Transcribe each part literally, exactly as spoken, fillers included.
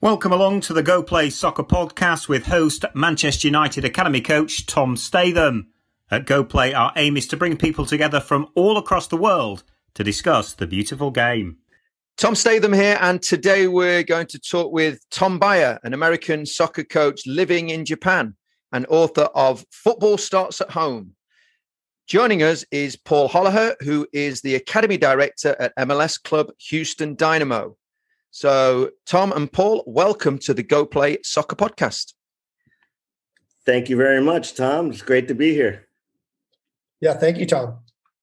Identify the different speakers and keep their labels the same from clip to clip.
Speaker 1: Welcome along to the Go Play Soccer podcast with host Manchester United Academy coach Tom Statham. At Go Play, our aim is to bring people together from all across the world to discuss the beautiful game.
Speaker 2: Tom Statham here, and today we're going to talk with Tom Baier, an American soccer coach living in Japan and author of Football Starts at Home. Joining us is Paul Holliher, who is the Academy Director at M L S club Houston Dynamo. So, Tom and Paul, welcome to the Go Play Soccer podcast.
Speaker 3: Thank you very much, Tom. It's great to be here.
Speaker 4: Yeah, thank you, Tom.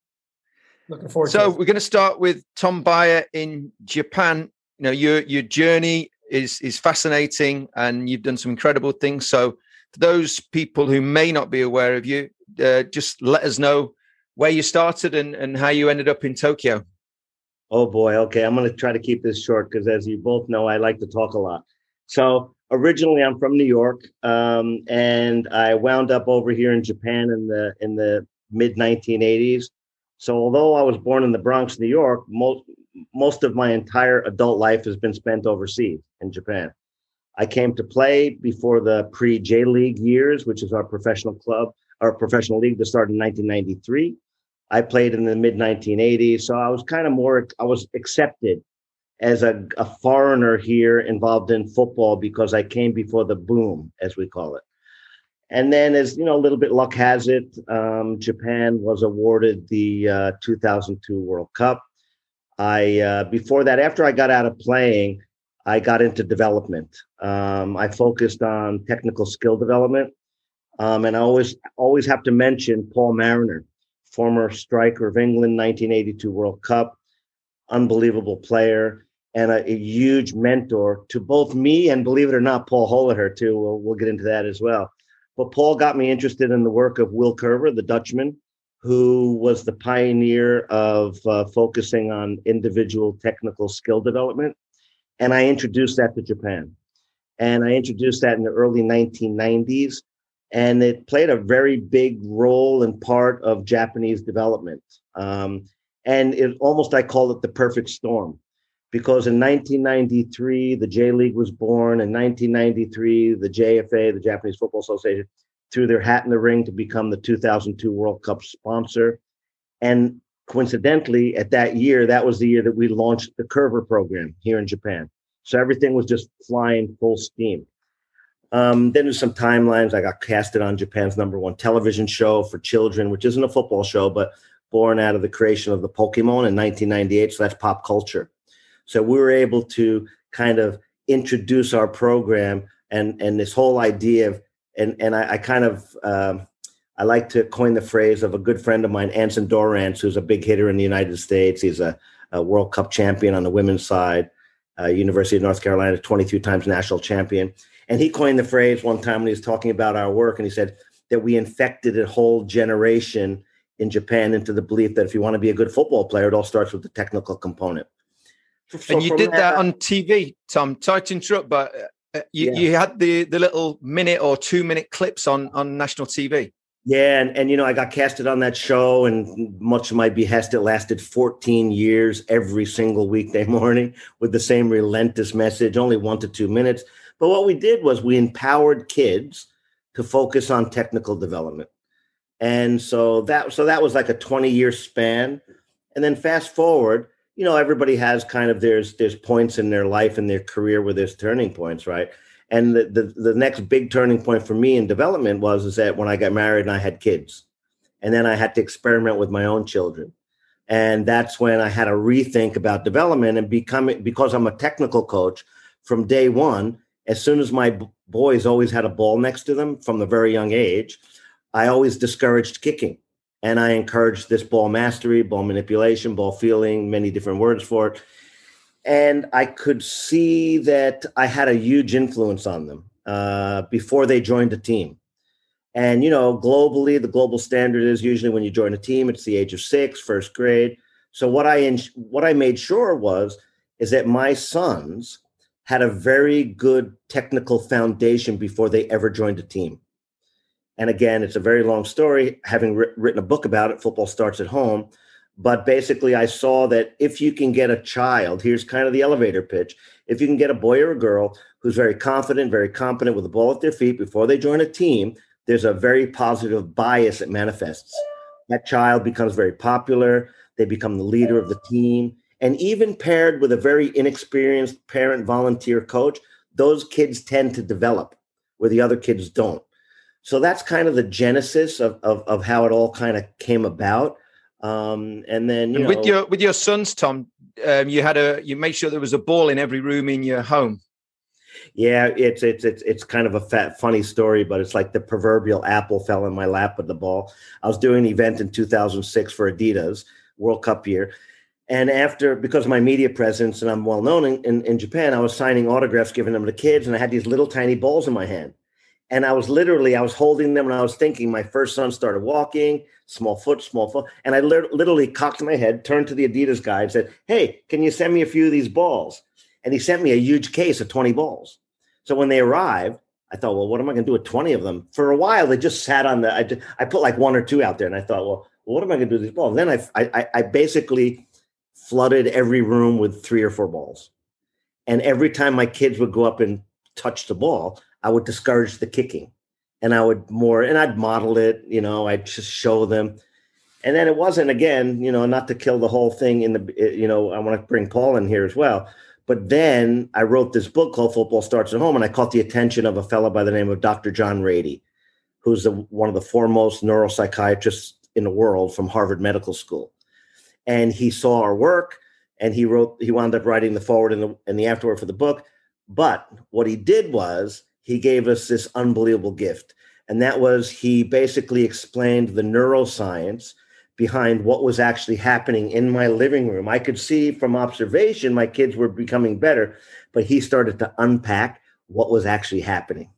Speaker 4: Looking forward
Speaker 2: so
Speaker 4: to it.
Speaker 2: So we're going to start with Tom Baier in Japan. You know, your your journey is is fascinating, and you've done some incredible things. So for those people who may not be aware of you, uh, just let us know where you started and, and how you ended up in Tokyo.
Speaker 3: Oh, boy. Okay. I'm going to try to keep this short because, as you both know, I like to talk a lot. So originally, I'm from New York, um, and I wound up over here in Japan in the in the mid nineteen eighties. So although I was born in the Bronx, New York, most, most of my entire adult life has been spent overseas in Japan. I came to play before the pre-J League years, which is our professional club, our professional league that started in nineteen ninety-three. I played in the mid nineteen eighties, so I was kind of more, I was accepted as a, a foreigner here involved in football because I came before the boom, as we call it. And then, as you know, a little bit luck has it, um, Japan was awarded the uh, two thousand two World Cup. I uh, before that, after I got out of playing, I got into development. Um, I focused on technical skill development, um, and I always always have to mention Paul Mariner, former striker of England, nineteen eighty-two World Cup, unbelievable player, and a, a huge mentor to both me and, believe it or not, Paul Holliher too. We'll, we'll get into that as well. But Paul got me interested in the work of Will Curver, the Dutchman, who was the pioneer of uh, focusing on individual technical skill development. And I introduced that to Japan. And I introduced that in the early nineteen nineties. And it played a very big role and part of Japanese development. Um, and it almost, I call it the perfect storm, because in nineteen ninety-three, the J League was born. In nineteen ninety-three, the J F A, the Japanese Football Association, threw their hat in the ring to become the two thousand two World Cup sponsor. And coincidentally, at that year, that was the year that we launched the Curver program here in Japan. So everything was just flying full steam. Um, then there's some timelines. I got casted on Japan's number one television show for children, which isn't a football show, but born out of the creation of the Pokemon in nineteen ninety-eight. So that's pop culture. So we were able to kind of introduce our program and, and this whole idea of, and, and I, I kind of, um, I like to coin the phrase of a good friend of mine, Anson Dorrance, who's a big hitter in the United States. He's a, a World Cup champion on the women's side, uh, University of North Carolina, twenty-two times national champion. And he coined the phrase one time when he was talking about our work, and he said that we infected a whole generation in Japan into the belief that if you want to be a good football player, it all starts with the technical component.
Speaker 2: So and you did that, that on T V, Tom. Sorry to interrupt, but uh, you, yeah. you had the, the little minute or two minute clips on, on national T V.
Speaker 3: Yeah, and, and, you know, I got casted on that show, and much of my behest, it lasted fourteen years every single weekday morning with the same relentless message, only one to two minutes. But what we did was we empowered kids to focus on technical development. And so that so that was like a twenty-year span. And then fast forward, you know, everybody has kind of there's there's points in their life and their career where there's turning points, right? And the, the the next big turning point for me in development was is that when I got married and I had kids. And then I had to experiment with my own children. And that's when I had to rethink about development and becoming, because I'm a technical coach from day one. As soon as my b- boys always had a ball next to them from a very young age, I always discouraged kicking. And I encouraged this ball mastery, ball manipulation, ball feeling, many different words for it. And I could see that I had a huge influence on them uh, before they joined a team. And, you know, globally, the global standard is usually when you join a team, it's the age of six, first grade. So what I ins- what I made sure was is that my sons had a very good technical foundation before they ever joined a team. And again, it's a very long story, having ri- written a book about it, Football Starts at Home. But basically, I saw that if you can get a child, here's kind of the elevator pitch. If you can get a boy or a girl who's very confident, very competent with the ball at their feet before they join a team, there's a very positive bias that manifests. That child becomes very popular. They become the leader of the team. And even paired with a very inexperienced parent volunteer coach, those kids tend to develop where the other kids don't. So that's kind of the genesis of, of, of how it all kind of came about. Um, and then, you
Speaker 2: and
Speaker 3: know,
Speaker 2: with your with your sons, Tom, um, you had a you made sure there was a ball in every room in your home.
Speaker 3: Yeah, it's it's it's it's kind of a fat, funny story, but it's like the proverbial apple fell in my lap with the ball. I was doing an event in two thousand six for Adidas World Cup year, and after because of my media presence and I'm well known in, in, in Japan, I was signing autographs, giving them to kids, and I had these little tiny balls in my hand. And I was literally, I was holding them and I was thinking my first son started walking, small foot, small foot. And I li- literally cocked my head, turned to the Adidas guy and said, hey, can you send me a few of these balls? And he sent me a huge case of twenty balls. So when they arrived, I thought, well, what am I going to do with twenty of them? For a while, they just sat on the, I, just, I put like one or two out there. And I thought, well, well what am I going to do with these balls? And then I, I, I basically flooded every room with three or four balls. And every time my kids would go up and touch the ball, I would discourage the kicking, and I would more, and I'd model it, you know, I'd just show them. And then it wasn't, again, you know, not to kill the whole thing in the, you know, I want to bring Paul in here as well. But then I wrote this book called Football Starts at Home, and I caught the attention of a fellow by the name of Doctor John Rady, who's the, one of the foremost neuropsychiatrists in the world from Harvard Medical School. And he saw our work, and he wrote, he wound up writing the forward and the, and the afterword for the book. But what he did was, he gave us this unbelievable gift. And that was he basically explained the neuroscience behind what was actually happening in my living room. I could see from observation my kids were becoming better, but he started to unpack what was actually happening.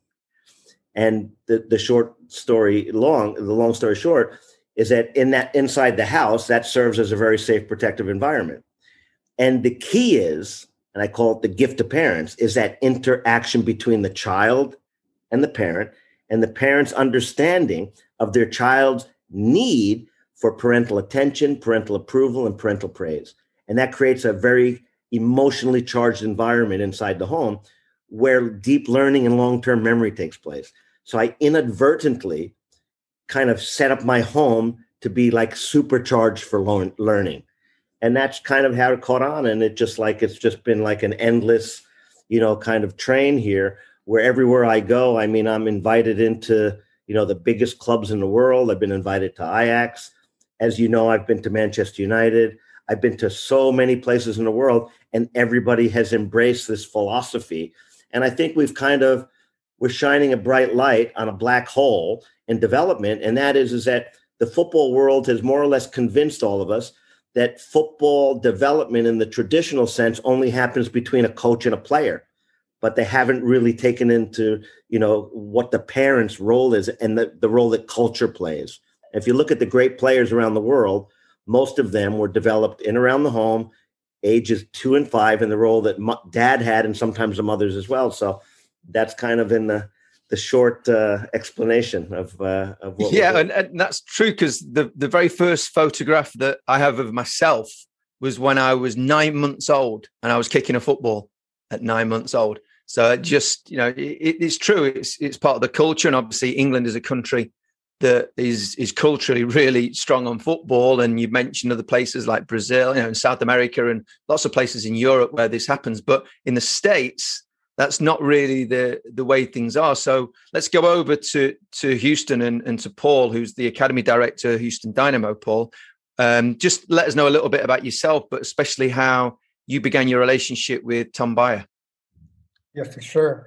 Speaker 3: And the, the short story long, the long story short, is that in that inside the house, that serves as a very safe, protective environment. And the key is, and I call it the gift to parents, is that interaction between the child and the parent, and the parent's understanding of their child's need for parental attention, parental approval, and parental praise. And that creates a very emotionally charged environment inside the home where deep learning and long-term memory takes place. So I inadvertently kind of set up my home to be like supercharged for learning. And that's kind of how it caught on. And it just like, it's just been like an endless, you know, kind of train here where everywhere I go, I mean, I'm invited into, you know, the biggest clubs in the world. I've been invited to Ajax. As you know, I've been to Manchester United. I've been to so many places in the world, and everybody has embraced this philosophy. And I think we've kind of, we're shining a bright light on a black hole in development. And that is, is that the football world has more or less convinced all of us that football development in the traditional sense only happens between a coach and a player, but they haven't really taken into, you know, what the parents' role is and the, the role that culture plays. If you look at the great players around the world, most of them were developed in around the home, ages two and five, in the role that mo- dad had, and sometimes the mothers as well. So that's kind of in the the short uh, explanation of uh, of what.
Speaker 2: Yeah, and, and that's true, because the the very first photograph that I have of myself was when I was nine months old, and I was kicking a football at nine months old. So it just, you know, it, it's true. It's it's part of the culture, and obviously England is a country that is is culturally really strong on football. And you mentioned other places like Brazil, you know, in South America, and lots of places in Europe where this happens. But in the States, that's not really the, the way things are. So let's go over to, to Houston and, and to Paul, who's the Academy Director, Houston Dynamo. Paul, um, just let us know a little bit about yourself, but especially how you began your relationship with Tom Baier.
Speaker 4: Yeah, for sure.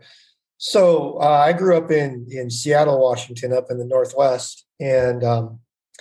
Speaker 4: So uh, I grew up in, in Seattle, Washington, up in the Northwest. And um,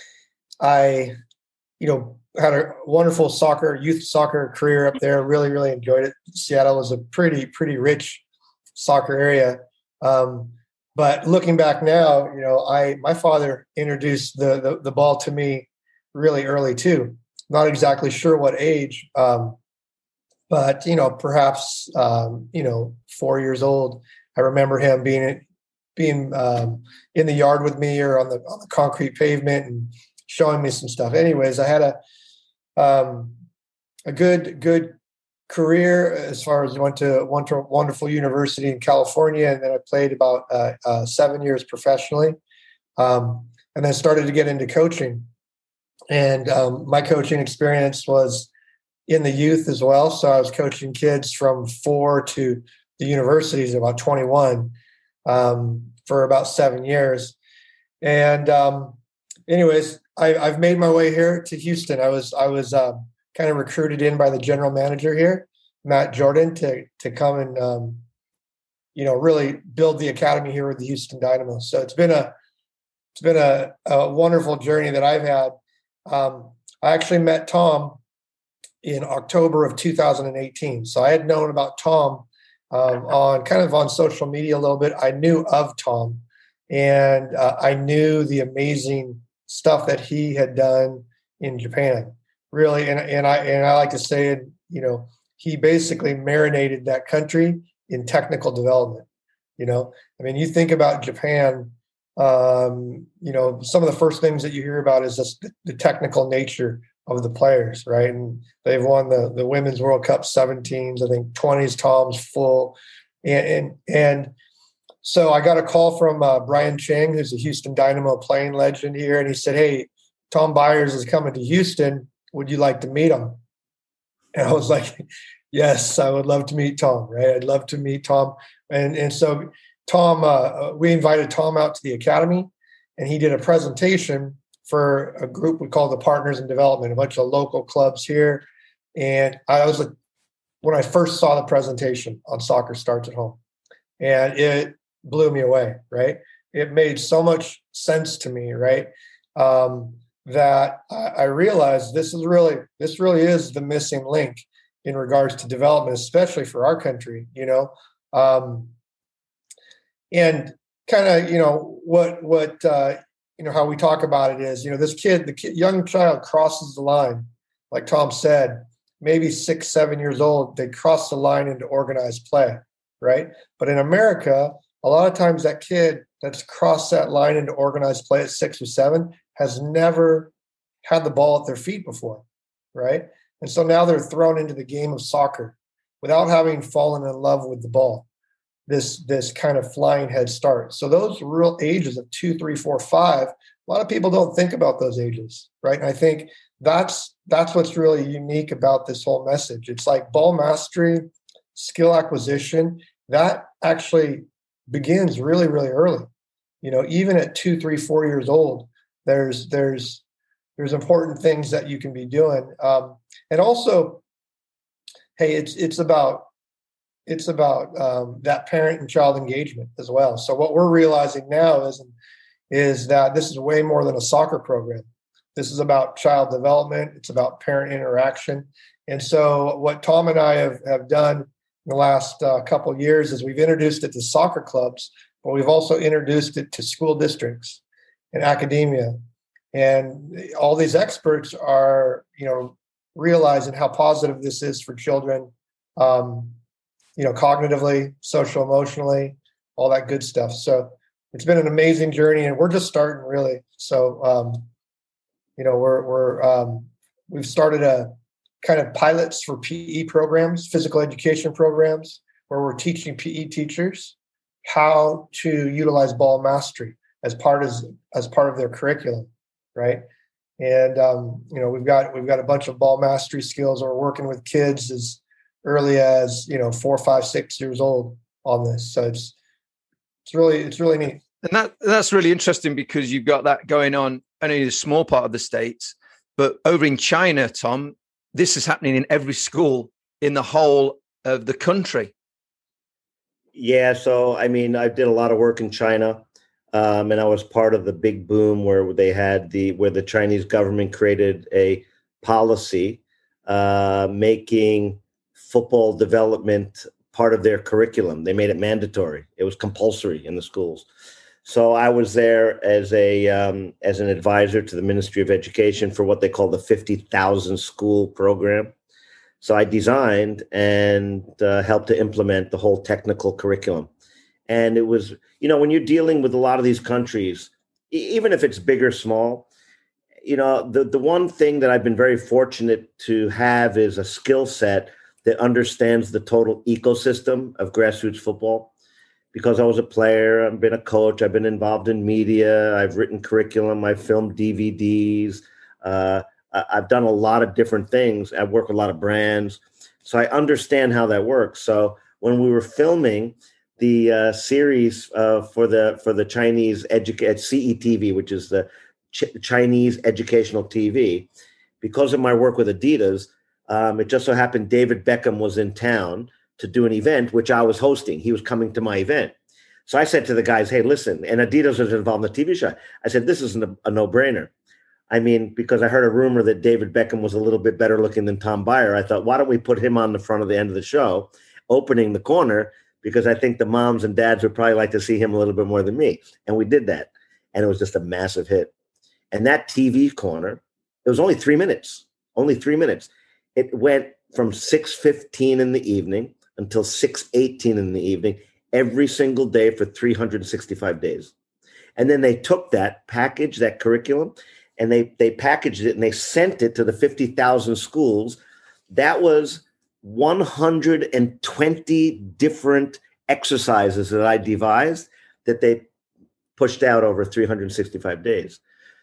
Speaker 4: I, you know, had a wonderful soccer, youth soccer career up there. Really, really enjoyed it. Seattle was a pretty, pretty rich soccer area. Um, but looking back now, you know, I, my father introduced the, the, the ball to me really early too. Not exactly sure what age, um, but, you know, perhaps, um, you know, four years old. I remember him being, being um, in the yard with me or on the, on the concrete pavement and showing me some stuff. Anyways, I had a, um, a good good career as far as went to went to a wonderful university in California, and then I played about uh, uh, seven years professionally, um, and then started to get into coaching. And um, my coaching experience was in the youth as well. So I was coaching kids from four to the universities, about twenty-one, um, for about seven years. And um, anyways, I, I've made my way here to Houston. I was I was uh, kind of recruited in by the general manager here, Matt Jordan, to to come and um, you know really build the academy here with the Houston Dynamo. So it's been a it's been a, a wonderful journey that I've had. Um, I actually met Tom in October of two thousand eighteen. So I had known about Tom um, on kind of on social media a little bit. I knew of Tom, and uh, I knew the amazing stuff that he had done in Japan. Really, and and I and I like to say it. You know, he basically marinated that country in technical development. You know, I mean, you think about Japan. Um, you know, some of the first things that you hear about is just the, the technical nature of the players, right? And they've won the the Women's World Cup seventeens, I think twenties, Tom's full, and and, and so I got a call from uh, Brian Chang, who's a Houston Dynamo playing legend here, and he said, "Hey, Tom Byers is coming to Houston. Would you like to meet him?" And I was like, "Yes, I would love to meet Tom. Right? I'd love to meet Tom." And and so Tom, uh, we invited Tom out to the academy, and he did a presentation for a group we call the Partners in Development, a bunch of local clubs here. And I was like, when I first saw the presentation on Soccer Starts at Home, and it blew me away, right? It made so much sense to me, right? Um, that I, I realized this is really, this really is the missing link in regards to development, especially for our country, you know? Um, and kind of, you know, what, what, uh, you know, how we talk about it is, you know, this kid, the kid, young child crosses the line, like Tom said, maybe six, seven years old, they cross the line into organized play, right? But in America, a lot of times that kid that's crossed that line into organized play at six or seven has never had the ball at their feet before, right? And so now they're thrown into the game of soccer without having fallen in love with the ball. This this kind of flying head start. So those real ages of two, three, four, five, a lot of people don't think about those ages, right? And I think that's that's what's really unique about this whole message. It's like ball mastery, skill acquisition, that actually begins really, really early. You know, even at two, three, four years old, there's there's there's important things that you can be doing. Um, and also, hey, it's it's about It's about um, that parent and child engagement as well. So what we're realizing now is, is that this is way more than a soccer program. This is about child development. It's about parent interaction. And so what Tom and I have, have done in the last uh, couple of years is we've introduced it to soccer clubs, but we've also introduced it to school districts and academia. And all these experts are, you know, realizing how positive this is for children, um, you know, cognitively, social, emotionally, all that good stuff. So it's been an amazing journey, and we're just starting, really. So, um, you know, we're we're um, we've started a kind of pilots for P E programs, physical education programs, where we're teaching P E teachers how to utilize ball mastery as part as as part of their curriculum, right? And um, you know, we've got we've got a bunch of ball mastery skills. We're working with kids as early as, you know, four, five, six years old on this. So it's, it's really, it's really neat.
Speaker 2: And that that's really interesting because you've got that going on only in a small part of the States, but over in China, Tom, this is happening in every school in the whole of the country.
Speaker 3: Yeah. So, I mean, I did a lot of work in China, um, and I was part of the big boom where they had the, where the Chinese government created a policy uh, making football development part of their curriculum. They made it mandatory. It was compulsory in the schools. So I was there as a um, as an advisor to the Ministry of Education for what they call the fifty thousand school program. So I designed and uh, helped to implement the whole technical curriculum. And it was, you know, when you're dealing with a lot of these countries, even if it's big or small, you know, the, the one thing that I've been very fortunate to have is a skill set that understands the total ecosystem of grassroots football. Because I was a player, I've been a coach, I've been involved in media, I've written curriculum, I've filmed D V Ds, uh, I've done a lot of different things. I work with a lot of brands. So I understand how that works. So when we were filming the uh, series uh, for the for the Chinese educa- C E T V, which is the Ch- Chinese educational T V, because of my work with Adidas, um, it just so happened David Beckham was in town to do an event, which I was hosting. He was coming to my event. So I said to the guys, hey, listen, and Adidas was involved in the T V show. I said, this isn't a, a no-brainer. I mean, because I heard a rumor that David Beckham was a little bit better looking than Tom Byer. I thought, why don't we put him on the front of the end of the show, opening the corner, because I think the moms and dads would probably like to see him a little bit more than me. And we did that. And it was just a massive hit. And that T V corner, it was only three minutes, only three minutes. It went from six fifteen in the evening until six eighteen in the evening, every single day for three hundred sixty-five days. And then they took that package, that curriculum, and they they packaged it and they sent it to the fifty thousand schools. That was one hundred twenty different exercises that I devised that they pushed out over three hundred sixty-five days.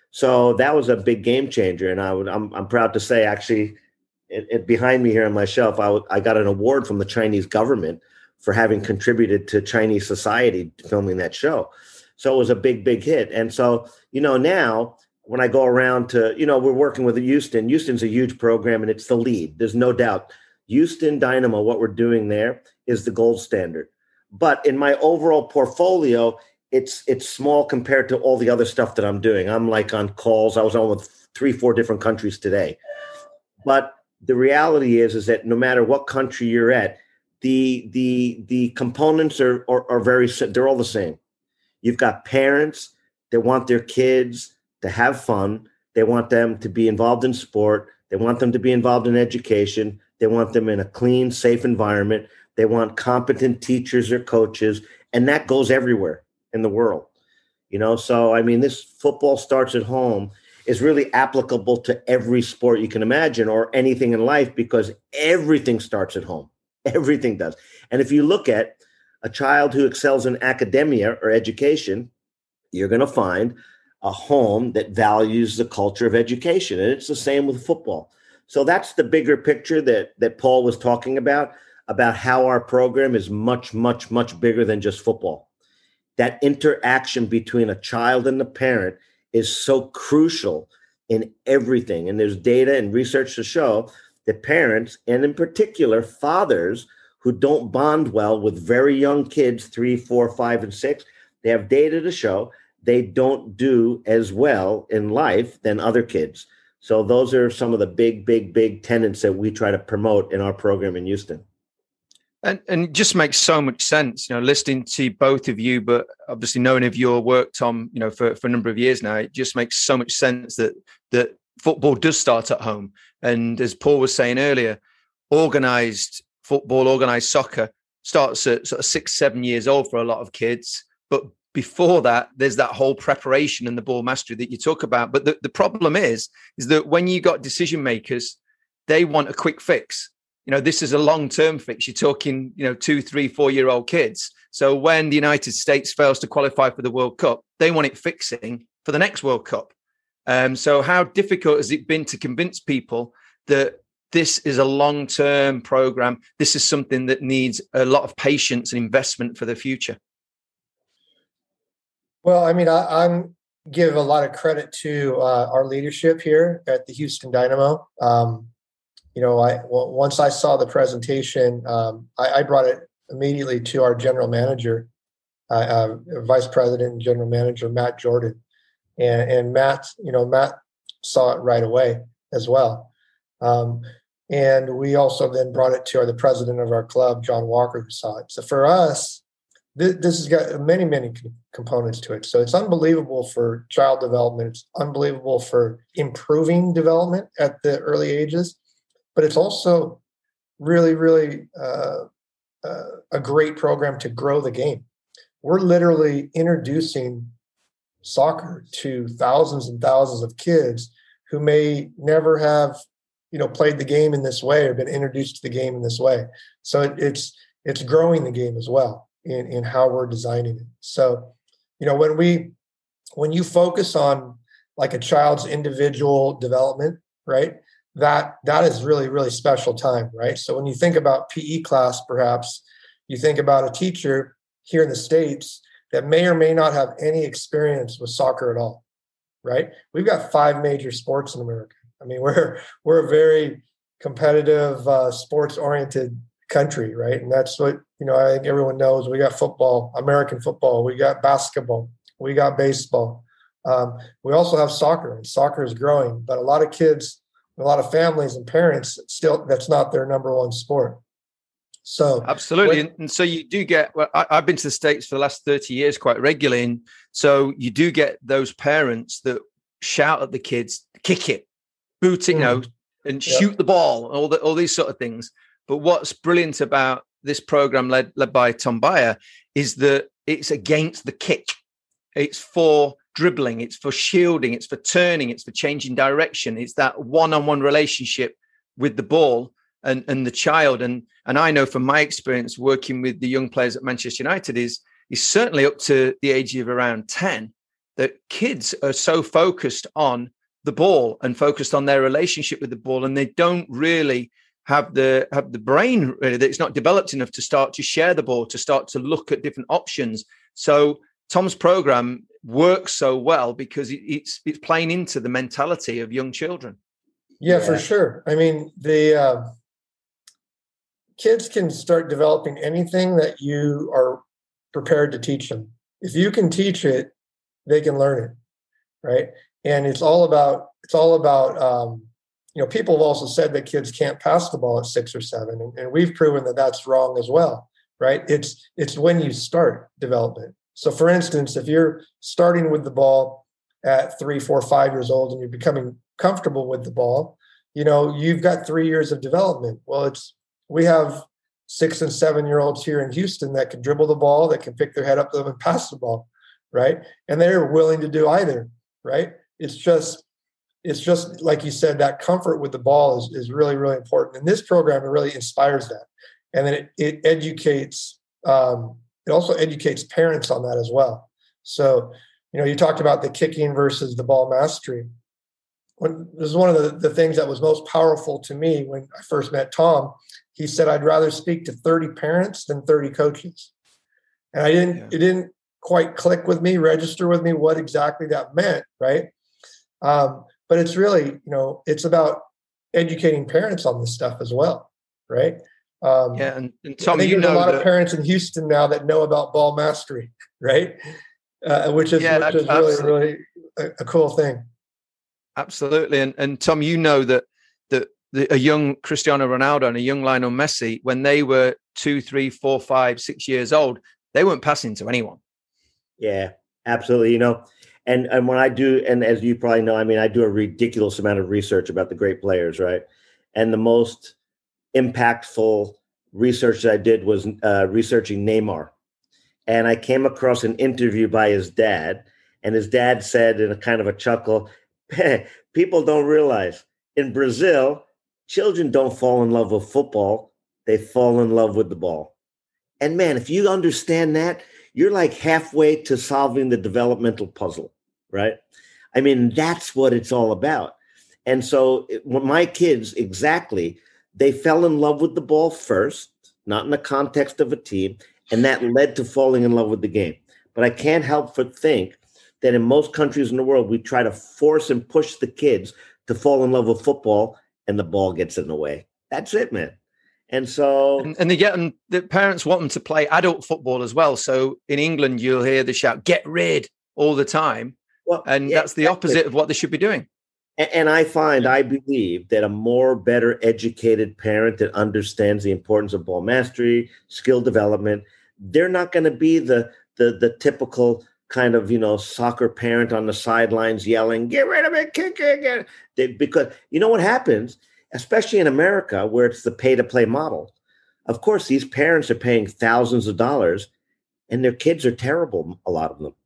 Speaker 3: So that was a big game changer. And I would, I'm, I'm proud to say, actually, it, it, behind me here on my shelf, I, w- I got an award from the Chinese government for having contributed to Chinese society filming that show. So it was a big, big hit. And so, you know, now when I go around to, you know, we're working with Houston. Houston's a huge program and it's the lead. There's no doubt. Houston Dynamo, what we're doing there is the gold standard. But in my overall portfolio, it's it's small compared to all the other stuff that I'm doing. I'm like on calls. I was on with three, four different countries today. But the reality is, is that no matter what country you're at, the the the components are, are, are very, they're all the same. You've got parents that want their kids to have fun. They want them to be involved in sport. They want them to be involved in education. They want them in a clean, safe environment. They want competent teachers or coaches. And that goes everywhere in the world. You know, so, I mean, this football starts at home is really applicable to every sport you can imagine or anything in life because everything starts at home. Everything does. And if you look at a child who excels in academia or education, you're going to find a home that values the culture of education. And it's the same with football. So that's the bigger picture that, that Paul was talking about, about how our program is much, much, much bigger than just football. That interaction between a child and the parent is so crucial in everything. And there's data and research to show that parents, and in particular fathers who don't bond well with very young kids, three, four, five, and six, they have data to show they don't do as well in life than other kids. So those are some of the big, big, big tenets that we try to promote in our program in Houston.
Speaker 2: And and it just makes so much sense, you know, listening to both of you, but obviously knowing of your work, Tom, you know, for, for a number of years now, it just makes so much sense that that football does start at home. And as Paul was saying earlier, organized football, organized soccer starts at sort of six, seven years old for a lot of kids. But before that, there's that whole preparation and the ball mastery that you talk about. But the, the problem is, is that when you got decision makers, they want a quick fix. You know, this is a long-term fix. You're talking, you know, two, three, four-year-old kids. So when the United States fails to qualify for the World Cup, they want it fixing for the next World Cup. Um, so how difficult has it been to convince people that this is a long-term program? This is something that needs a lot of patience and investment for the future.
Speaker 4: Well, I mean, I, I'm give a lot of credit to uh, our leadership here at the Houston Dynamo. Um, You know, I well, once I saw the presentation, um, I, I brought it immediately to our general manager, uh, uh, vice president and general manager, Matt Jordan. And, and Matt, you know, Matt saw it right away as well. Um, and we also then brought it to our, the president of our club, John Walker, who saw it. So for us, this, this has got many, many components to it. So it's unbelievable for child development. It's unbelievable for improving development at the early ages. But it's also really, really uh, uh, a great program to grow the game. We're literally introducing soccer to thousands and thousands of kids who may never have, you know, played the game in this way or been introduced to the game in this way. So it, it's it's growing the game as well in, in how we're designing it. So, you know, when we when you focus on like a child's individual development, right, that that is really, really special time, right? So when you think about P E class, perhaps you think about a teacher here in the States that may or may not have any experience with soccer at all, right? We've got five major sports in America. I mean, we're we're a very competitive, uh, sports-oriented country, right? And that's what, you know, I think everyone knows. We got football, American football. We got basketball. We got baseball. Um, we also have soccer, and soccer is growing. But a lot of kids, a lot of families and parents, still, that's not their number one sport. So
Speaker 2: absolutely.
Speaker 4: when,
Speaker 2: and so you do get, well, I, I've been to the States for the last thirty years quite regularly. And so you do get those parents that shout at the kids, kick it, boot it, you know, and
Speaker 4: yeah.
Speaker 2: shoot the ball, all the, all these sort of things. But what's brilliant about this program led, led by Tom Byer is that it's against the kick. It's for dribbling. It's for shielding. It's for turning. It's for changing direction. It's that one-on-one relationship with the ball and, and the child. And, and I know from my experience working with the young players at Manchester United is, is certainly up to the age of around ten, that kids are so focused on the ball and focused on their relationship with the ball. And they don't really have the, have the brain really, that it's not developed enough to start to share the ball, to start to look at different options. So Tom's program works so well because it's, it's playing into the mentality of young children.
Speaker 4: Yeah, yeah. For sure. I mean, the, uh, kids can start developing anything that you are prepared to teach them. If you can teach it, they can learn it, right? And it's all about it's all about um, you know, people have also said that kids can't pass the ball at six or seven, and, and we've proven that that's wrong as well, right? It's it's when you start development. So, for instance, if you're starting with the ball at three, four, five years old, and you're becoming comfortable with the ball, you know, you've got three years of development. Well, it's we have six and seven year olds here in Houston that can dribble the ball, that can pick their head up and pass the ball, right? And they're willing to do either, right? It's just, it's just like you said, that comfort with the ball is, is really, really important. And this program, it really inspires that. And then it, it educates, um, it also educates parents on that as well. So, you know, you talked about the kicking versus the ball mastery. When, this is one of the, the things that was most powerful to me when I first met Tom. He said, I'd rather speak to thirty parents than thirty coaches. And I didn't, yeah. it didn't quite click with me, register with me what exactly that meant, right? Um, but it's really, you know, it's about educating parents on this stuff as well, right? Um,
Speaker 2: yeah, and, and Tom,
Speaker 4: I think
Speaker 2: you
Speaker 4: there's
Speaker 2: know
Speaker 4: a lot
Speaker 2: that...
Speaker 4: of parents in Houston now that know about ball mastery, right? Uh, which is,
Speaker 2: yeah,
Speaker 4: which is really, really a, a cool thing.
Speaker 2: Absolutely. And, and Tom, you know that, that the, a young Cristiano Ronaldo and a young Lionel Messi, when they were two, three, four, five, six years old, they weren't passing to anyone.
Speaker 3: Yeah, absolutely. You know, and, and when I do, and as you probably know, I mean, I do a ridiculous amount of research about the great players, right? And the most impactful research that I did was uh, researching Neymar. And I came across an interview by his dad, and his dad said in a kind of a chuckle, people don't realize in Brazil, children don't fall in love with football. They fall in love with the ball. And man, if you understand that, you're like halfway to solving the developmental puzzle, right? I mean, that's what it's all about. And so when my kids, exactly, they fell in love with the ball first, not in the context of a team, and that led to falling in love with the game. But I can't help but think that in most countries in the world, we try to force and push the kids to fall in love with football, and the ball gets in the way. That's it, man. And so,
Speaker 2: and, and they get them. The parents want them to play adult football as well. So in England, you'll hear the shout "Get rid" all the time, well, and yeah, that's the opposite exactly. of what they should be doing.
Speaker 3: And, and I find, I believe that a more better educated parent that understands the importance of ball mastery, skill development, they're not going to be the the the typical kind of, you know, soccer parent on the sidelines yelling, get rid of it, kick it. They, because you know what happens, especially in America, where it's the pay to play model. Of course, these parents are paying thousands of dollars and their kids are terrible, a lot of them.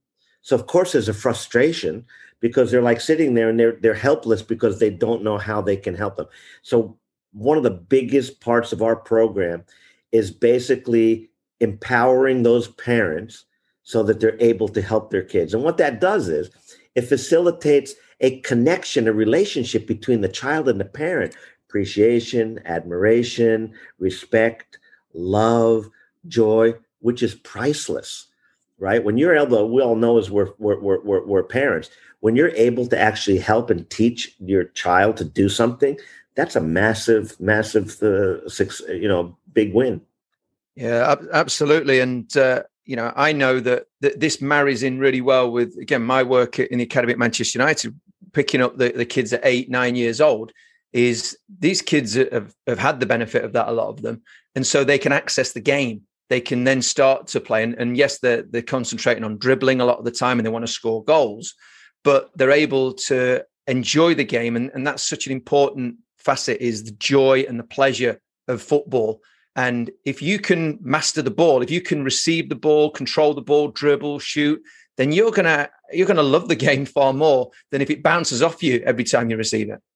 Speaker 3: So of course there's a frustration because they're like sitting there and they're they're helpless because they don't know how they can help them. So one of the biggest parts of our program is basically empowering those parents so that they're able to help their kids. And what that does is it facilitates a connection, a relationship between the child and the parent. Appreciation, admiration, respect, love, joy, which is priceless, right? When you're able, we all know as we're, we're, we're, we're parents, when you're able to actually help and teach your child to do something, that's a massive, massive, uh, six, you know, big win.
Speaker 2: Yeah, ab- absolutely. And, uh, you know, I know that, that this marries in really well with, again, my work in the academy at Manchester United, picking up the, the kids at eight, nine years old, is these kids have, have had the benefit of that, a lot of them. And so they can access the game. They can then start to play. And, and yes, they're, they're concentrating on dribbling a lot of the time and they want to score goals, but they're able to enjoy the game. And, and that's such an important facet, is the joy and the pleasure of football. And if you can master the ball, if you can receive the ball, control the ball, dribble, shoot, then you're gonna you're gonna love the game far more than if it bounces off you every time you receive it.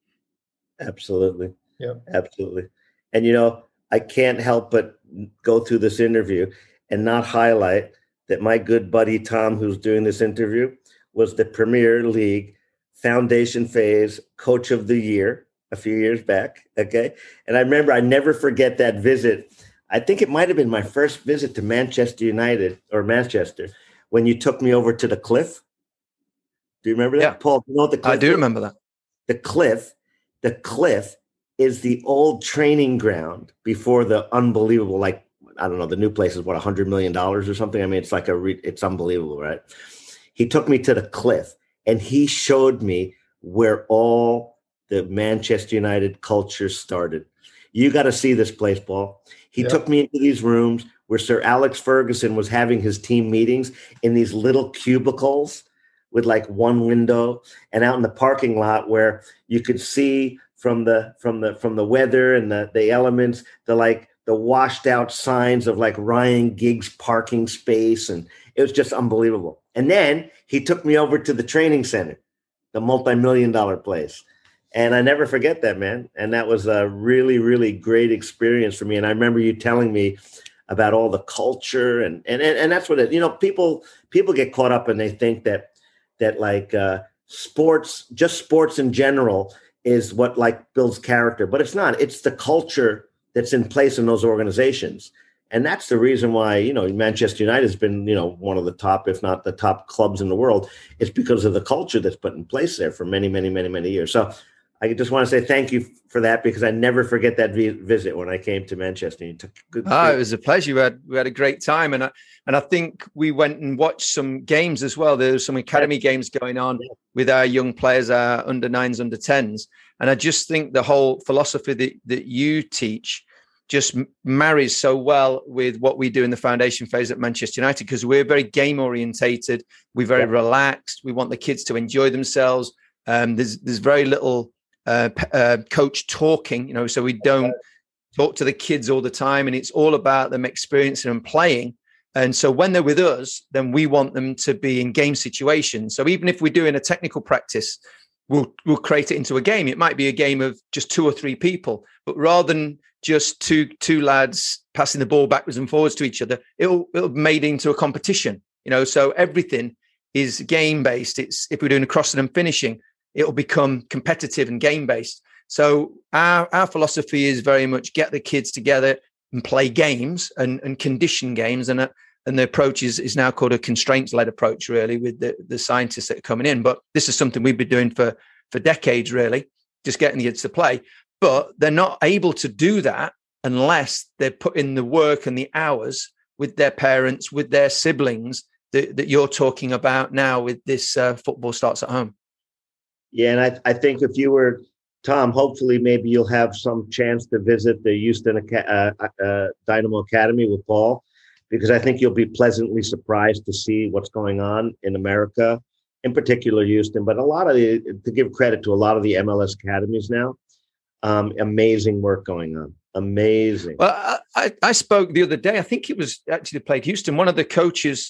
Speaker 3: Absolutely.
Speaker 4: Yeah.
Speaker 3: Absolutely. And you know, I can't help but go through this interview and not highlight that my good buddy Tom, who's doing this interview, was the Premier League Foundation Phase Coach of the Year a few years back. Okay. And I remember, I never forget that visit. I think it might have been my first visit to Manchester United or Manchester when you took me over to the Cliff. Do you remember that?
Speaker 2: Yeah.
Speaker 3: Paul, you know what the Cliff
Speaker 2: I do
Speaker 3: is?
Speaker 2: remember that.
Speaker 3: The Cliff, the Cliff is the old training ground before the unbelievable, like, I don't know, the new place is what, a hundred million dollars or something. I mean, it's like a, re- it's unbelievable, right? He took me to the Cliff and he showed me where all the Manchester United culture started. You got to see this place, Paul. He
Speaker 4: Yeah.
Speaker 3: took me into these rooms where Sir Alex Ferguson was having his team meetings in these little cubicles with like one window, and out in the parking lot where you could see from the from the from the weather and the the elements, the like the washed out signs of like Ryan Giggs parking space, and it was just unbelievable. And then he took me over to the training center, the multi-million dollar place. And I never forget that, man. And that was a really, really great experience for me. And I remember you telling me about all the culture, and and and, and that's what it, you know, people people get caught up and they think that that like uh, sports, just sports in general, is what like builds character, but it's not. It's the culture that's in place in those organizations. And that's the reason why, you know, Manchester United has been, you know, one of the top, if not the top clubs in the world. It's because of the culture that's put in place there for many, many, many, many years. So I just want to say thank you for that, because I never forget that vi- visit when I came to Manchester. You took good.
Speaker 2: Oh, it was a pleasure. We had we had a great time, and I, and I think we went and watched some games as well. There was some academy games going on
Speaker 3: Yeah.
Speaker 2: with our young players, our under nines, under tens, and I just think the whole philosophy that that you teach just marries so well with what we do in the foundation phase at Manchester United, because we're very game orientated. We're very yeah. relaxed. We want the kids to enjoy themselves. Um, there's there's very little. Uh, uh, coach talking, you know, so we don't talk to the kids all the time, and it's all about them experiencing and playing. And so when they're with us, then we want them to be in game situations. So even if we're doing a technical practice, we'll we'll create it into a game. It might be a game of just two or three people, but rather than just two two lads passing the ball backwards and forwards to each other, it'll it'll be made into a competition. You know, so everything is game based. It's if we're doing a crossing and finishing, it'll become competitive and game-based. So our, our philosophy is very much get the kids together and play games and, and condition games. And, uh, and the approach is, is now called a constraints-led approach, really, with the, the scientists that are coming in. But this is something we've been doing for, for decades, really, just getting the kids to play. But they're not able to do that unless they're put in the work and the hours with their parents, with their siblings that, that you're talking about now with this uh, Football Starts at Home.
Speaker 3: Yeah, and I, I think if you were, Tom, hopefully maybe you'll have some chance to visit the Houston uh, uh, Dynamo Academy with Paul, because I think you'll be pleasantly surprised to see what's going on in America, in particular Houston, but a lot of the, to give credit to a lot of the M L S academies now, um, amazing work going on. Amazing.
Speaker 2: Well, I, I spoke the other day, I think it was actually played Houston. One of the coaches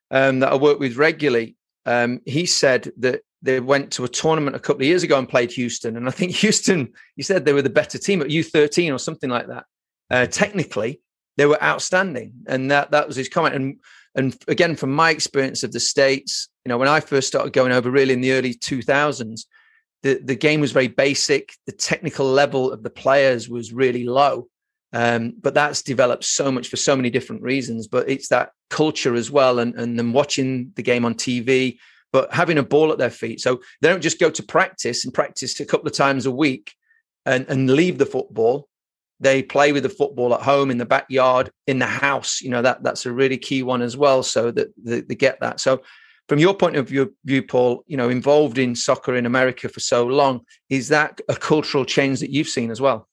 Speaker 2: um, that I work with regularly, um, he said that they went to a tournament a couple of years ago and played Houston. And I think Houston, he said they were the better team at U thirteen or something like that. Uh, technically, they were outstanding. And that that was his comment. And and again, from my experience of the States, you know, when I first started going over really in the early two thousands, the, the game was very basic. The technical level of the players was really low. Um, but that's developed so much for so many different reasons. But it's that culture as well, and, and them watching the game on T V, but having a ball at their feet. So they don't just go to practice and practice a couple of times a week and, and leave the football. They play with the football at home, in the backyard, in the house. You know, that that's a really key one as well, so that they, they get that. So from your point of view, view, Paul, you know, involved in soccer in America for so long, is that a cultural change that you've seen as well?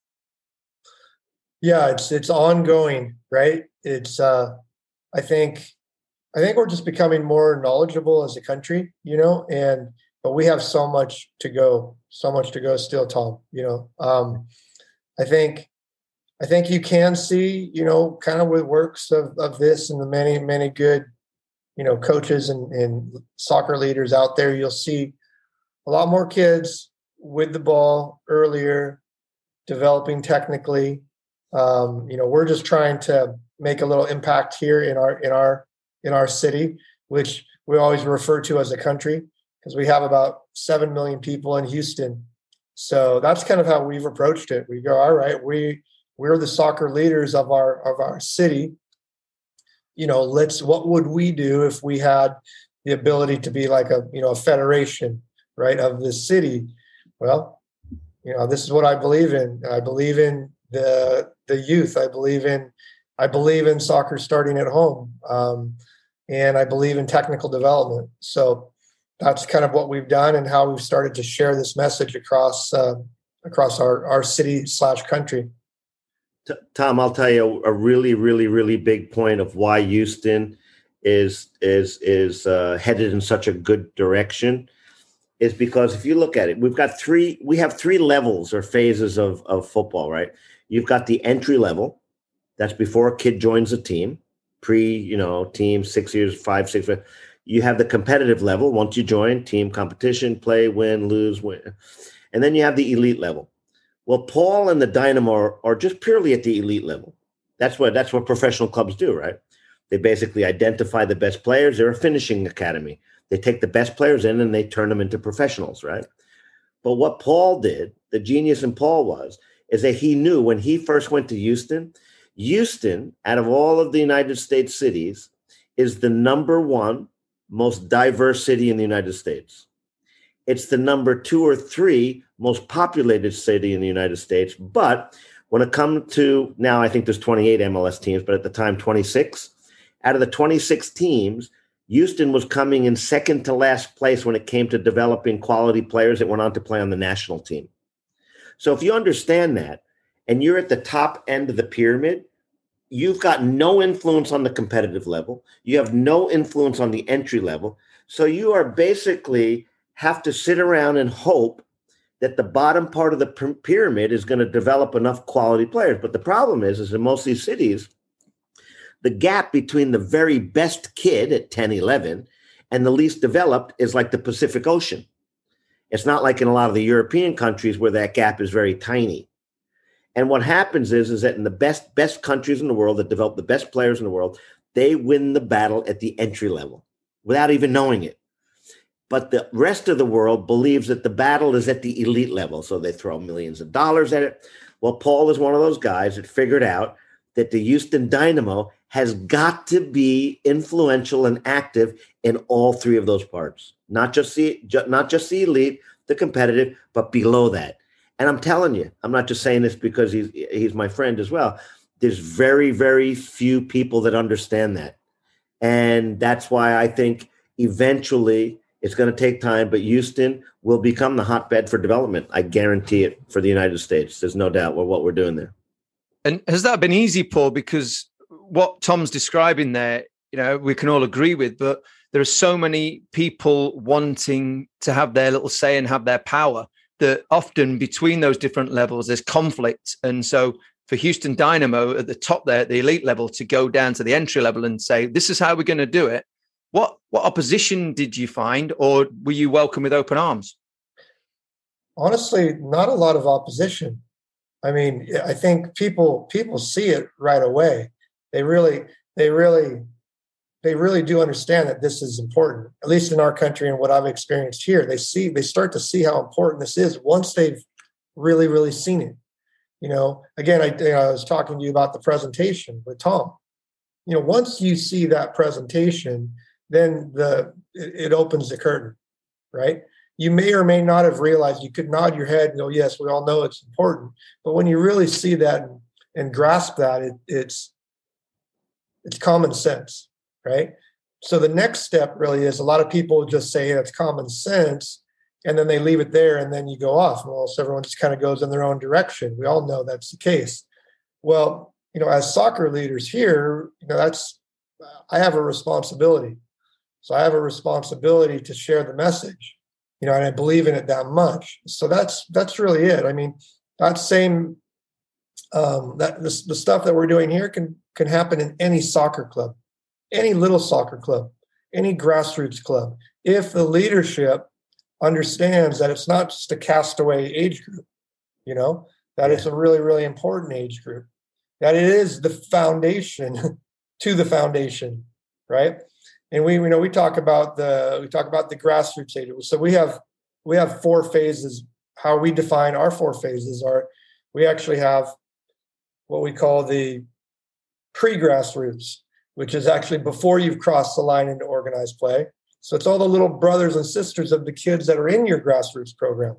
Speaker 4: Yeah, it's it's ongoing, right? It's uh, I think I think we're just becoming more knowledgeable as a country, you know, and but we have so much to go, so much to go still, Tom. You know, um, I think I think you can see, you know, kind of with works of of this and the many many good, you know, coaches and, and soccer leaders out there. You'll see a lot more kids with the ball earlier, developing technically. Um, you know, we're just trying to make a little impact here in our in our in our city, which we always refer to as a country, because we have about seven million people in Houston. So that's kind of how we've approached it. We go, all right, we we're the soccer leaders of our of our city. You know, let's what would we do if we had the ability to be like a you know a federation, right, of this city? Well, you know, this is what I believe in. I believe in the the youth. I believe in I believe in soccer starting at home, um, and I believe in technical development. So that's kind of what we've done and how we've started to share this message across uh, across our our city slash country.
Speaker 3: Tom, I'll tell you a really, really, really big point of why Houston is is is uh, headed in such a good direction is because if you look at it, we've got three we have three levels or phases of of football, right? You've got the entry level. That's before a kid joins a team, pre, you know, team, six years, five, six. You have the competitive level. Once you join, team competition, play, win, lose, win. And then you have the elite level. Well, Paul and the Dynamo are, are just purely at the elite level. That's what that's what professional clubs do, right? They basically identify the best players. They're a finishing academy. They take the best players in and they turn them into professionals, right? But what Paul did, the genius in Paul was, is that he knew when he first went to Houston, Houston, out of all of the United States cities, is the number one most diverse city in the United States. It's the number two or three most populated city in the United States. But when it comes to, now I think there's twenty-eight M L S teams, but at the time, twenty-six. Out of the twenty-six teams, Houston was coming in second to last place when it came to developing quality players that went on to play on the national team. So if you understand that, and you're at the top end of the pyramid, you've got no influence on the competitive level. You have no influence on the entry level. So you are basically have to sit around and hope that the bottom part of the pyramid is going to develop enough quality players. But the problem is, is in most of these cities, the gap between the very best kid at ten, eleven and the least developed is like the Pacific Ocean. It's not like in a lot of the European countries where that gap is very tiny. And what happens is, is that in the best, best countries in the world that develop the best players in the world, they win the battle at the entry level without even knowing it. But the rest of the world believes that the battle is at the elite level. So they throw millions of dollars at it. Well, Paul is one of those guys that figured out that the Houston Dynamo has got to be influential and active in all three of those parts, not just the, not just the elite, the competitive, but below that. And I'm telling you, I'm not just saying this because he's he's my friend as well. There's very, very few people that understand that. And that's why I think eventually it's going to take time, but Houston will become the hotbed for development. I guarantee it for the United States. There's no doubt with what we're doing there.
Speaker 2: And has that been easy, Paul? Because what Tom's describing there, you know, we can all agree with, but there are so many people wanting to have their little say and have their power that often between those different levels, there's conflict. And so for Houston Dynamo at the top there, at the elite level, to go down to the entry level and say, this is how we're going to do it. What what opposition did you find, or were you welcome with open arms?
Speaker 4: Honestly, not a lot of opposition. I mean, I think people people see it right away. They really, they really, they really do understand that this is important. At least in our country and what I've experienced here, they see, they start to see how important this is once they've really, really seen it. You know, again, I, you know, I was talking to you about the presentation with Tom. You know, once you see that presentation, then the it, it opens the curtain, right? You may or may not have realized. You could nod your head and go, yes, we all know it's important. But when you really see that and, and grasp that, it, it's it's common sense, right? So the next step really is, a lot of people just say it's common sense, and then they leave it there, and then you go off. Well, so everyone just kind of goes in their own direction. We all know that's the case. Well, you know, as soccer leaders here, you know, that's I have a responsibility. So I have a responsibility to share the message. You know, and I believe in it that much. So that's that's really it. I mean, that same um, that the, the stuff that we're doing here can can happen in any soccer club, any little soccer club, any grassroots club, if the leadership understands that it's not just a castaway age group. You know, that yeah. It's a really, really important age group. That it is the foundation to the foundation, right? And we, you know, we talk about the we talk about the grassroots age. So we have we have four phases. How we define our four phases are, we actually have what we call the pre-grassroots, which is actually before you've crossed the line into organized play. So it's all the little brothers and sisters of the kids that are in your grassroots program.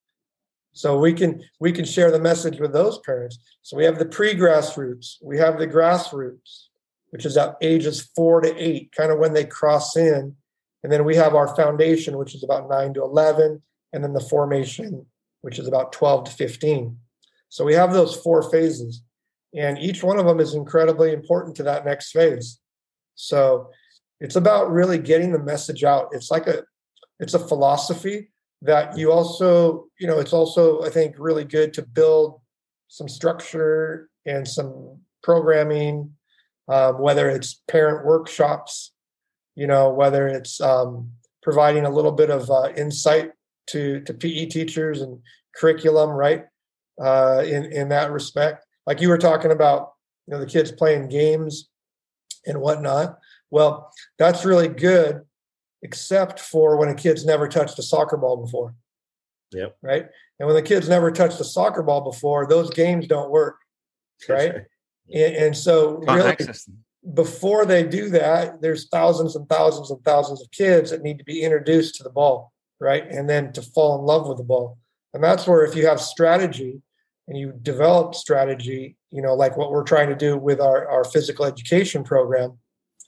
Speaker 4: So we can we can share the message with those parents. So we have the pre-grassroots, we have the grassroots, which is at ages four to eight, kind of when they cross in. And then we have our foundation, which is about nine to eleven, and then the formation, which is about twelve to fifteen. So we have those four phases, and each one of them is incredibly important to that next phase. So it's about really getting the message out. It's like a, it's a philosophy that you also, you know, it's also, I think, really good to build some structure and some programming. Um, whether it's parent workshops, you know, whether it's um, providing a little bit of uh, insight to to P E teachers and curriculum, right? Uh, in in that respect, like you were talking about, you know, the kids playing games and whatnot. Well, that's really good, except for when a kid's never touched a soccer ball before.
Speaker 3: Yep.
Speaker 4: Right. And when the kids never touched a soccer ball before, those games don't work. Right. And, and so really, before they do that, there's thousands and thousands and thousands of kids that need to be introduced to the ball, right? And then to fall in love with the ball. And that's where, if you have strategy and you develop strategy, you know, like what we're trying to do with our, our physical education program,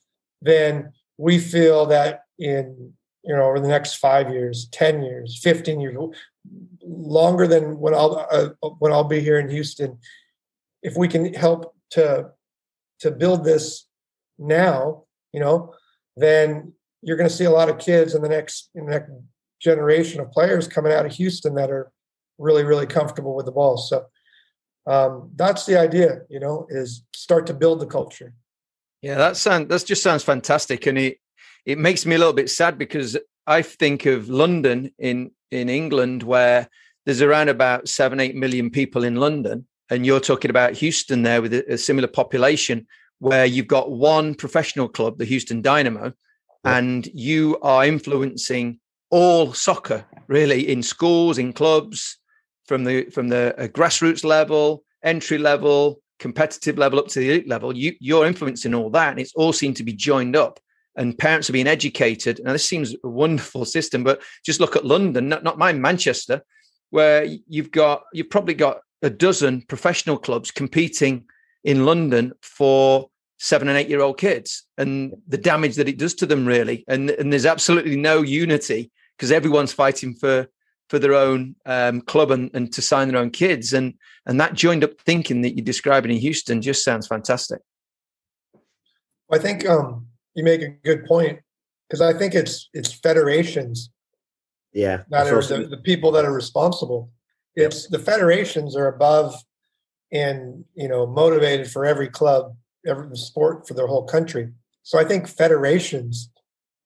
Speaker 4: then we feel that in, you know, over the next five years, ten years, fifteen years, longer than when I'll, uh, when I'll be here in Houston, if we can help to to build this now, you know, then you're going to see a lot of kids in the next in the next generation of players coming out of Houston that are really, really comfortable with the ball. So um, that's the idea, you know, is start to build the culture.
Speaker 2: Yeah, that sound that just sounds fantastic, and it it makes me a little bit sad because I think of London in in England, where there's around about seven, eight million people in London. And you're talking about Houston there with a, a similar population, where you've got one professional club, the Houston Dynamo, yeah. and you are influencing all soccer really in schools, in clubs, from the from the uh, grassroots level, entry level, competitive level up to the elite level. You, you're influencing all that, and it's all seemed to be joined up. And parents are being educated. Now, this seems a wonderful system, but just look at London, not, not mine, Manchester, where you've got you've probably got a dozen professional clubs competing in London for seven and eight year old kids, and the damage that it does to them, really. And, and there's absolutely no unity because everyone's fighting for, for their own um, club and, and to sign their own kids. And, and that joined up thinking that you're describing in Houston just sounds fantastic.
Speaker 4: I think um, you make a good point, because I think it's, it's federations
Speaker 3: yeah,
Speaker 4: that are the, the people that are responsible. It's the federations are above and, you know, motivated for every club, every sport for their whole country. So I think federations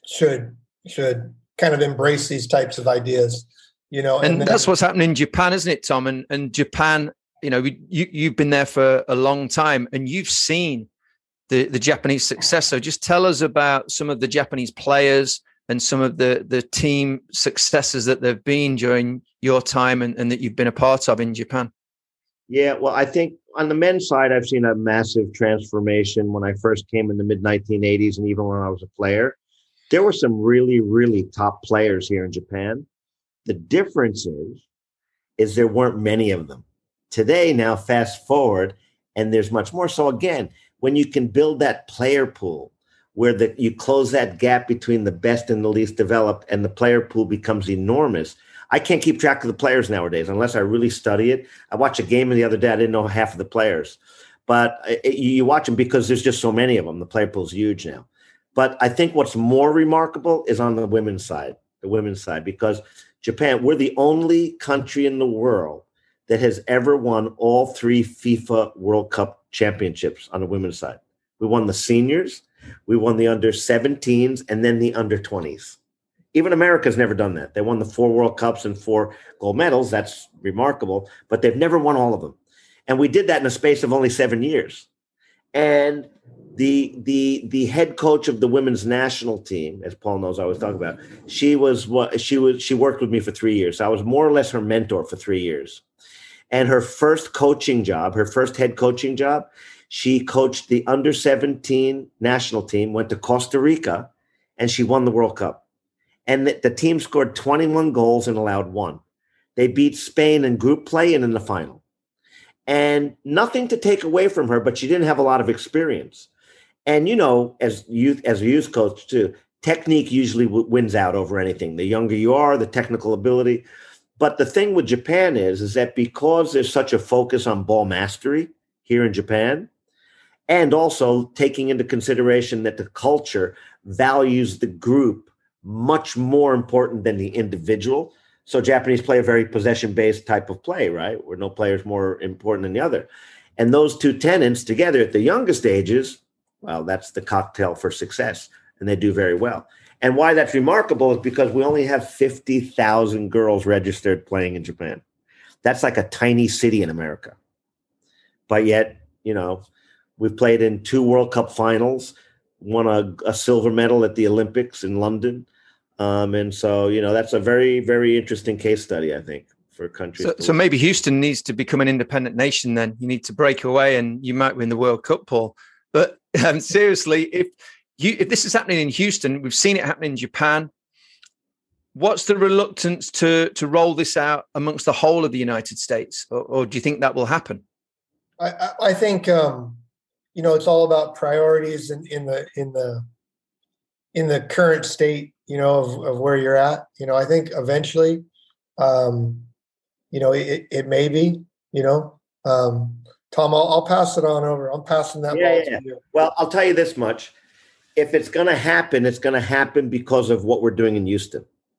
Speaker 4: should should kind of embrace these types of ideas, you know.
Speaker 2: And,
Speaker 4: and then,
Speaker 2: that's what's happening in Japan, isn't it, Tom? And and Japan, you know, you you've been there for a long time, and you've seen the the Japanese success. So just tell us about some of the Japanese players and some of the the team successes that there've been during your time and, and that you've been a part of in Japan.
Speaker 3: Yeah, well, I think on the men's side, I've seen a massive transformation when I first came in the mid nineteen eighties, and even when I was a player. There were some really, really top players here in Japan. The difference is, is there weren't many of them. Today, now fast forward, and there's much more. So again, when you can build that player pool where the, you close that gap between the best and the least developed, and the player pool becomes enormous. I can't keep track of the players nowadays unless I really study it. I watched a game the other day. I didn't know half of the players, but it, you watch them because there's just so many of them. The player pool is huge now. But I think what's more remarkable is on the women's side, the women's side, because Japan, we're the only country in the world that has ever won all three FIFA World Cup championships on the women's side. We won the seniors, we won the under seventeens, and then the under twenties. Even America's never done that. They won the four World Cups and four gold medals. That's remarkable, but they've never won all of them. And we did that in a space of only seven years. And the the the head coach of the women's national team, as Paul knows, I always talk about, she was what she was. She worked with me for three years. So I was more or less her mentor for three years. And her first coaching job, her first head coaching job, she coached the under seventeen national team, went to Costa Rica, and she won the World Cup. And the, the team scored twenty-one goals and allowed one. They beat Spain in group play and in the final. And nothing to take away from her, but she didn't have a lot of experience. And, you know, as youth, as a youth coach too, technique usually w- wins out over anything. The younger you are, the technical ability. But the thing with Japan is, is that because there's such a focus on ball mastery here in Japan, and also taking into consideration that the culture values the group much more important than the individual. So Japanese play a very possession-based type of play, right? Where no player is more important than the other. And those two tenets together at the youngest ages, well, that's the cocktail for success, and they do very well. And why that's remarkable is because we only have fifty thousand girls registered playing in Japan. That's like a tiny city in America. But yet, you know, we've played in two World Cup finals, won a, a silver medal at the Olympics in London. Um, and so, you know, that's a very, very interesting case study, I think, for countries.
Speaker 2: So, so maybe Houston needs to become an independent nation then. You need to break away and you might win the World Cup, Paul. But um, seriously, if you if this is happening in Houston, we've seen it happen in Japan. What's the reluctance to to roll this out amongst the whole of the United States, or, or do you think that will happen?
Speaker 4: I, I think um, you know, it's all about priorities in, in the in the in the current state, you know, of, of where you're at. You know, I think eventually, um, you know, it, it may be, you know. Um, Tom, I'll, I'll pass it on over. I'm passing that
Speaker 3: yeah,
Speaker 4: ball
Speaker 3: yeah.
Speaker 4: to you.
Speaker 3: Well, I'll tell you this much. If it's going to happen, it's going to happen because of what we're doing in Houston.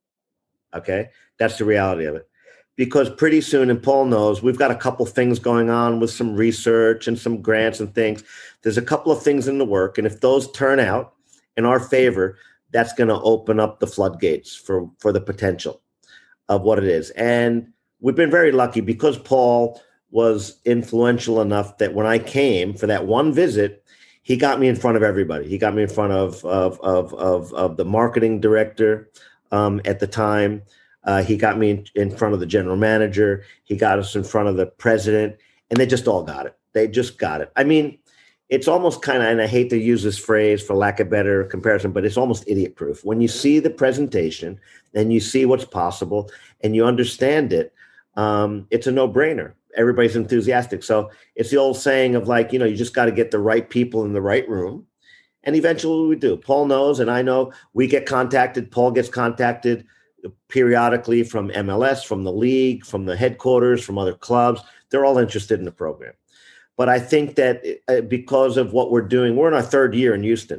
Speaker 3: Okay? That's the reality of it. Because pretty soon, and Paul knows, we've got a couple things going on with some research and some grants and things. There's a couple of things in the work. And if those turn out in our favor, that's going to open up the floodgates for, for the potential of what it is. And we've been very lucky because Paul was influential enough that when I came for that one visit, he got me in front of everybody. He got me in front of of of of, of the marketing director um, at the time. Uh, he got me in, in front of the general manager. He got us in front of the president, and they just all got it. They just got it. I mean, it's almost kind of, and I hate to use this phrase for lack of better comparison, but it's almost idiot proof. When you see the presentation and you see what's possible and you understand it, um, it's a no-brainer. Everybody's enthusiastic. So it's the old saying of like, you know, you just got to get the right people in the right room. And eventually we do. Paul knows, and I know we get contacted. Paul gets contacted periodically from M L S, from the league, from the headquarters, from other clubs. They're all interested in the program. But I think that because of what we're doing, we're in our third year in Houston.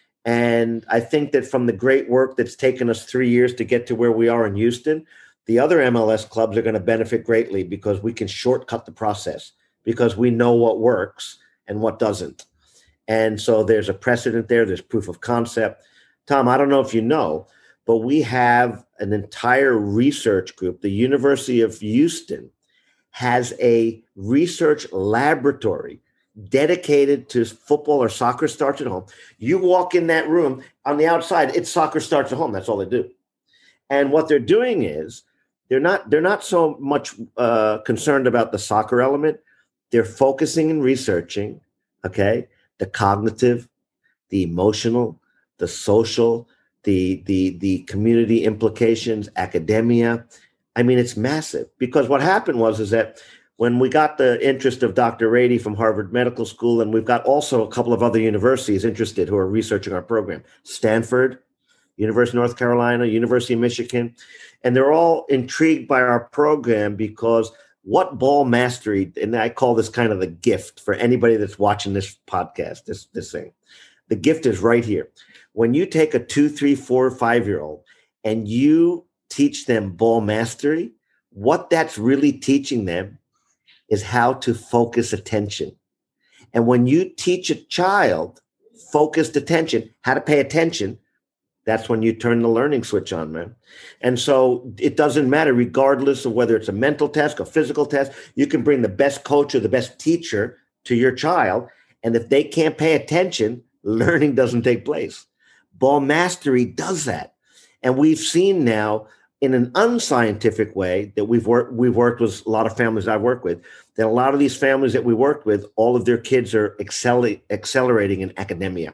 Speaker 3: And I think that from the great work that's taken us three years to get to where we are in Houston, the other M L S clubs are going to benefit greatly because we can shortcut the process because we know what works and what doesn't. And so there's a precedent there. There's proof of concept. Tom, I don't know if you know, but we have an entire research group. The University of Houston has a research laboratory dedicated to football or soccer starts at home. You walk in that room, on the outside, it's soccer starts at home. That's all they do. And what they're doing is they're not they're not so much uh, concerned about the soccer element. They're focusing and researching, okay, the cognitive, the emotional, the social, the the the community implications, academia. I mean, it's massive, because what happened was is that when we got the interest of Doctor Rady from Harvard Medical School, and we've got also a couple of other universities interested who are researching our program, Stanford, University of North Carolina, University of Michigan, and they're all intrigued by our program because what ball mastery, and I call this kind of the gift for anybody that's watching this podcast, this, this thing, the gift is right here. When you take a two, three, four, five-year-old and you teach them ball mastery, what that's really teaching them is how to focus attention. And when you teach a child focused attention, how to pay attention, that's when you turn the learning switch on, man. And so it doesn't matter, regardless of whether it's a mental task, a physical task, you can bring the best coach or the best teacher to your child. And if they can't pay attention, learning doesn't take place. Ball mastery does that. And we've seen now in an unscientific way that we've worked, we've worked with a lot of families I've worked with, that a lot of these families that we worked with, all of their kids are excel- accelerating in academia.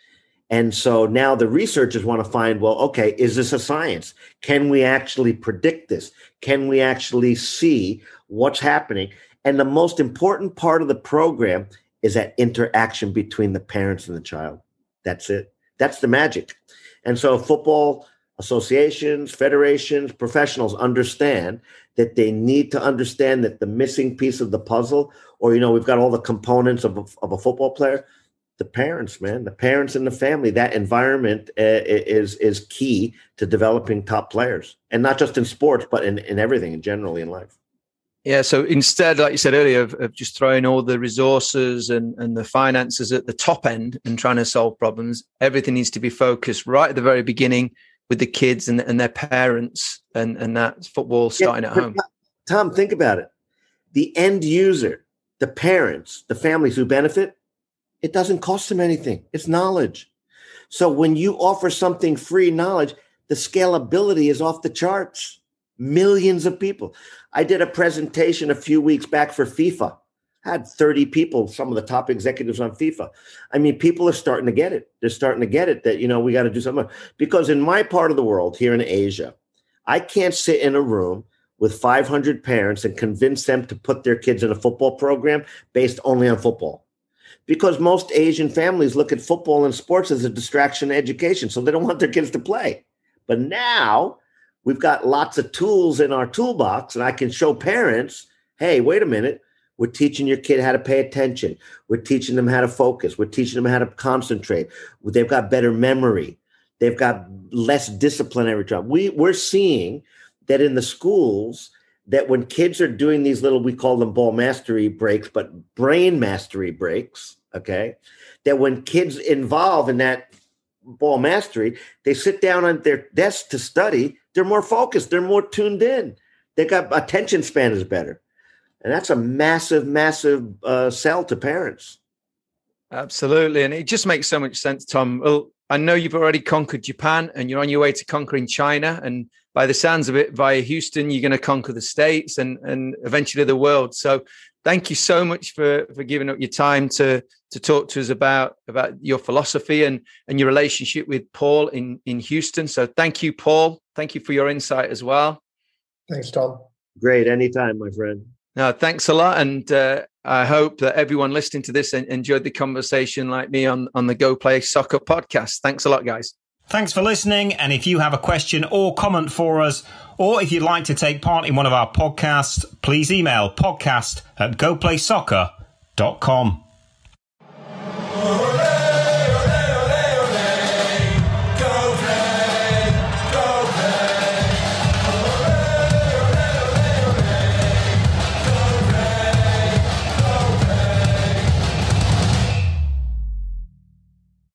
Speaker 3: And so now the researchers want to find, well, okay, is this a science? Can we actually predict this? Can we actually see what's happening? And the most important part of the program is that interaction between the parents and the child. That's it. That's the magic. And so football associations, federations, professionals understand that they need to understand that the missing piece of the puzzle, or, you know, we've got all the components of a, of a football player, the parents, man, the parents and the family, that environment uh, is is key to developing top players, and not just in sports, but in, in everything and generally in life.
Speaker 2: Yeah. So instead, like you said earlier, of, of just throwing all the resources and, and the finances at the top end and trying to solve problems, everything needs to be focused right at the very beginning with the kids and, and their parents and, and that football starting yeah, at home.
Speaker 3: Tom, think about it. The end user, the parents, the families who benefit, it doesn't cost them anything. It's knowledge. So when you offer something free knowledge, the scalability is off the charts. Millions of people. I did a presentation a few weeks back for FIFA. I had thirty people, some of the top executives on FIFA. I mean, people are starting to get it. They're starting to get it that, you know, we got to do something. Because in my part of the world, here in Asia, I can't sit in a room with five hundred parents and convince them to put their kids in a football program based only on football. Because most Asian families look at football and sports as a distraction to education, so they don't want their kids to play. But now we've got lots of tools in our toolbox, and I can show parents, hey, wait a minute, we're teaching your kid how to pay attention. We're teaching them how to focus. We're teaching them how to concentrate. They've got better memory. They've got less disciplinary job. We, we're seeing that in the schools, that when kids are doing these little, we call them ball mastery breaks, but brain mastery breaks, okay, that when kids involve in that ball mastery, they sit down on their desk to study, they're more focused, they're more tuned in. They got attention span is better. And that's a massive, massive uh, sell to parents.
Speaker 2: Absolutely. And it just makes so much sense, Tom. Well, I know you've already conquered Japan and you're on your way to conquering China. And by the sounds of it, via Houston, you're going to conquer the States and, and eventually the world. So thank you so much for, for giving up your time to, to talk to us about, about your philosophy and, and your relationship with Paul in, in Houston. So thank you, Paul. Thank you for your insight as well.
Speaker 4: Thanks, Tom.
Speaker 3: Great. Anytime, my friend.
Speaker 2: No, thanks a lot. And uh, I hope that everyone listening to this enjoyed the conversation like me on, on the Go Play Soccer podcast. Thanks a lot, guys.
Speaker 1: Thanks for listening. And if you have a question or comment for us, or if you'd like to take part in one of our podcasts, please email podcast at go play soccer dot com.